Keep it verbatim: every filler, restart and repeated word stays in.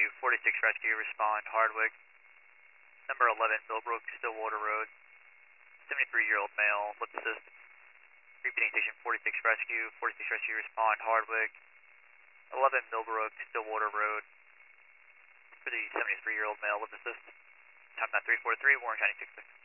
Rescue, forty-six Rescue, respond, Hardwick. Number eleven, Millbrook, Stillwater Road. seventy-three-year-old male, lift assist. Repeating station forty-six Rescue, forty-six Rescue, respond, Hardwick. eleven Millbrook, Stillwater Road. For the seventy-three-year-old male, lift assist. Time nine three four three, Warren County six six.